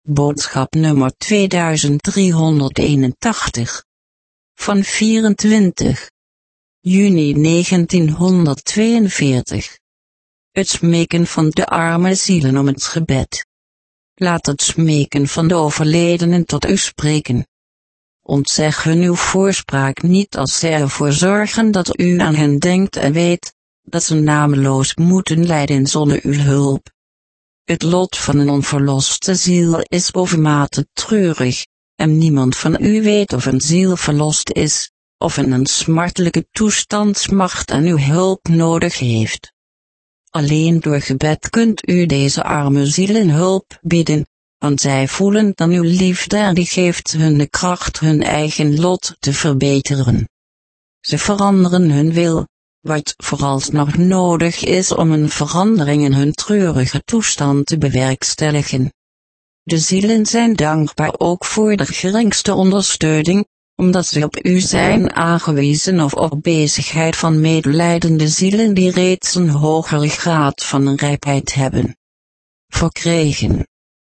Boodschap nummer 2381. Van 24 juni 1942. Het smeken van de arme zielen om het gebed. Laat het smeken van de overledenen tot u spreken. Ontzeg hun uw voorspraak niet als zij ervoor zorgen dat u aan hen denkt en weet, dat ze nameloos moeten lijden zonder uw hulp. Het lot van een onverloste ziel is bovenmate treurig, en niemand van u weet of een ziel verlost is, of in een smartelijke toestand smacht en uw hulp nodig heeft. Alleen door gebed kunt u deze arme zielen hulp bieden, want zij voelen dan uw liefde en die geeft hun de kracht hun eigen lot te verbeteren. Ze veranderen hun wil, wat vooralsnog nodig is om een verandering in hun treurige toestand te bewerkstelligen. De zielen zijn dankbaar ook voor de geringste ondersteuning, omdat ze op u zijn aangewezen of op bezigheid van medelijdende zielen die reeds een hogere graad van rijpheid hebben verkregen.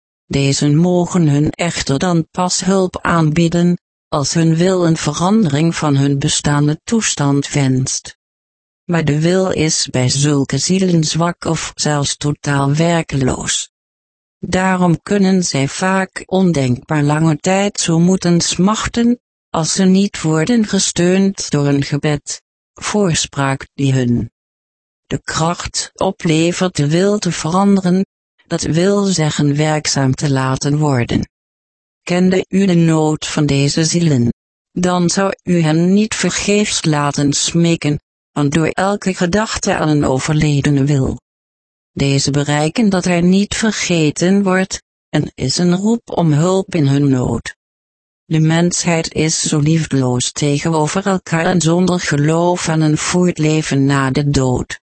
Deze mogen hun echter dan pas hulp aanbieden, als hun wil een verandering van hun bestaande toestand wenst. Maar de wil is bij zulke zielen zwak of zelfs totaal werkeloos. Daarom kunnen zij vaak ondenkbaar lange tijd zo moeten smachten, als ze niet worden gesteund door een gebed, voorspraak die hun de kracht oplevert de wil te veranderen, dat wil zeggen werkzaam te laten worden. Kende u de nood van deze zielen, dan zou u hen niet vergeefs laten smeken, want door elke gedachte aan een overledene wil deze bereiken dat hij niet vergeten wordt, en is een roep om hulp in hun nood. De mensheid is zo liefdeloos tegenover elkaar en zonder geloof aan een voortleven na de dood.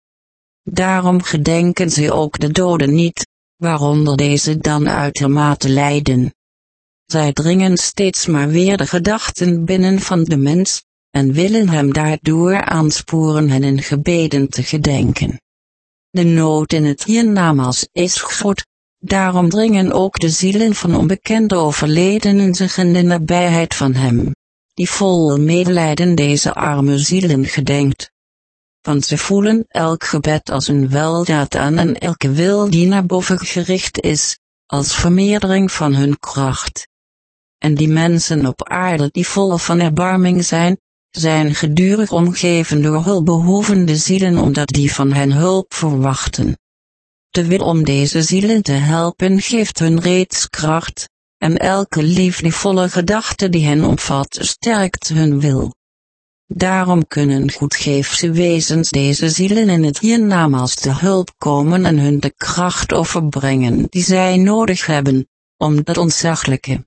Daarom gedenken ze ook de doden niet, waaronder deze dan uitermate lijden. Zij dringen steeds maar weer de gedachten binnen van de mens, en willen hem daardoor aansporen hen in gebeden te gedenken. De nood in het hiernamaals is groot, daarom dringen ook de zielen van onbekende overledenen zich in de nabijheid van hem, die vol medelijden deze arme zielen gedenkt. Want ze voelen elk gebed als een weldaad aan en elke wil die naar boven gericht is, als vermeerdering van hun kracht. En die mensen op aarde die vol van erbarming zijn gedurig omgeven door hulpbehoevende zielen omdat die van hen hulp verwachten. De wil om deze zielen te helpen geeft hun reeds kracht, en elke liefdevolle gedachte die hen omvat sterkt hun wil. Daarom kunnen goedgeefse wezens deze zielen in het hiernamaals te hulp komen en hun de kracht overbrengen die zij nodig hebben, om dat ontzaglijke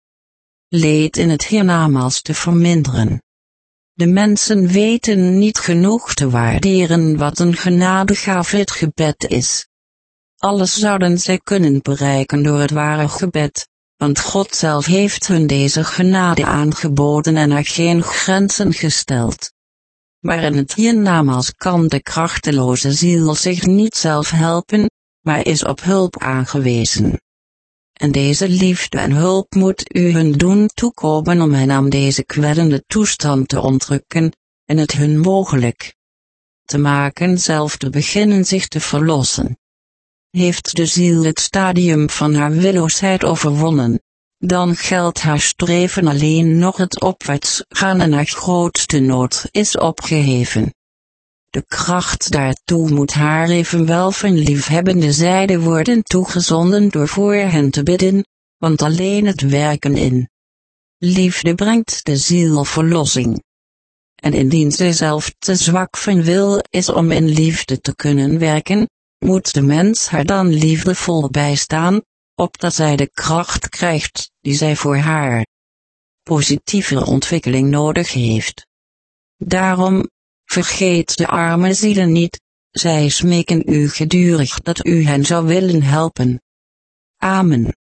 leed in het hiernamaals te verminderen. De mensen weten niet genoeg te waarderen wat een genadegave het gebed is. Alles zouden zij kunnen bereiken door het ware gebed, want God zelf heeft hun deze genade aangeboden en er geen grenzen gesteld. Maar in het hiernamaals kan de krachteloze ziel zich niet zelf helpen, maar is op hulp aangewezen. En deze liefde en hulp moet u hun doen toekomen om hen aan deze kwellende toestand te ontrukken, en het hun mogelijk te maken zelf te beginnen zich te verlossen. Heeft de ziel het stadium van haar willoosheid overwonnen, dan geldt haar streven alleen nog het opwaarts gaan en haar grootste nood is opgeheven. De kracht daartoe moet haar evenwel van liefhebbende zijde worden toegezonden door voor hen te bidden, want alleen het werken in liefde brengt de ziel verlossing. En indien zij zelf te zwak van wil is om in liefde te kunnen werken, moet de mens haar dan liefdevol bijstaan, opdat zij de kracht krijgt die zij voor haar positieve ontwikkeling nodig heeft. Daarom, vergeet de arme zielen niet, zij smeken u gedurig dat u hen zou willen helpen. Amen.